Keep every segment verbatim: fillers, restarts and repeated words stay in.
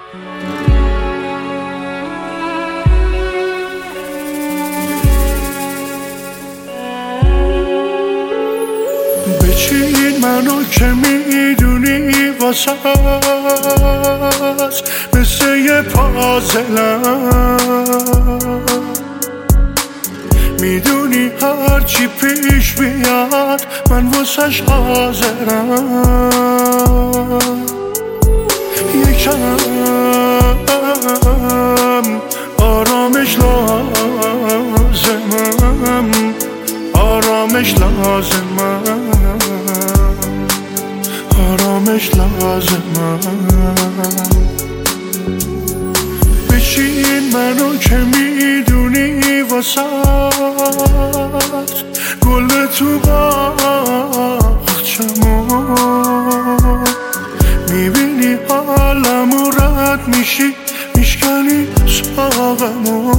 بچین منو که میدونی واسه مثل یه پازلم، میدونی هرچی پیش بیاد من واسش حاضرم. یکم آرامش لازمم، آرامش لازمم، آرامش لازمم. بچین منو که میدونی واسات گل تو باغچمون، میبینی حالمو رد میشی میشکنی ساقمو،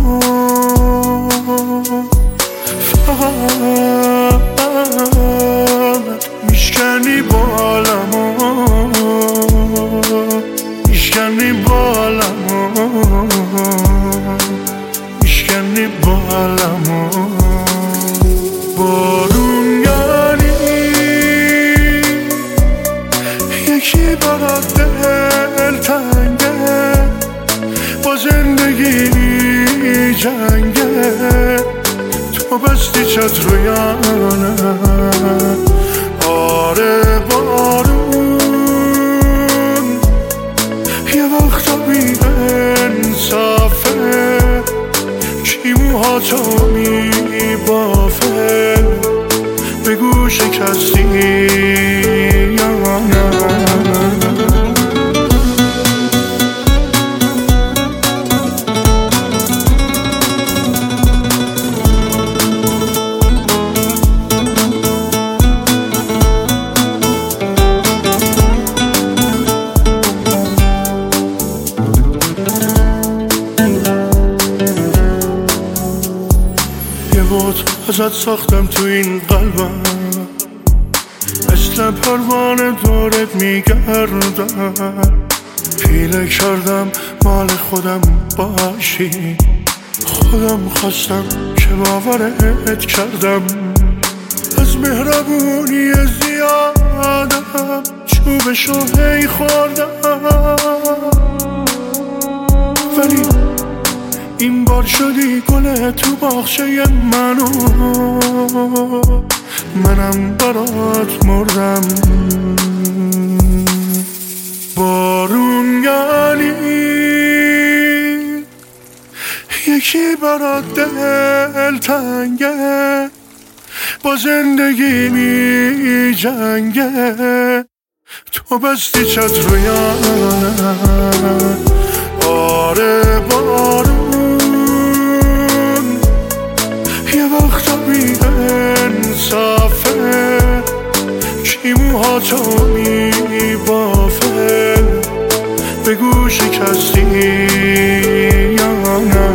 فقط میشکنی بالمو، میشکنی بالمو، میشکنی بالمو. بارون یعنی یکی برات دل تنگه، با زندگی جنگه، تو بستی چتر یا نه؟ آره بارون یه وقتا بی انصافه، کی موهاتو میبافه، بگو شکستی یا نه؟ ازت ساختم تو این قلبم، مثل پروانه دورت میگردم، پیله کردم مال خودم باشی، خودم خواستم که باورت کردم، از مهربونی زیادم چوبشو هی خوردم، ولی این بار شدی گل تو باغچه منو، منم برات مردم. بارون یعنی یکی برات دل تنگه، با زندگی می جنگه، تو بستی چتر یا نه؟ آره بارون یه وقتا بی انصافه، کی موهاتو میبافه، بگو شکستی یا نه؟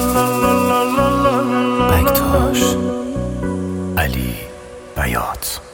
بکتاش علی بیات.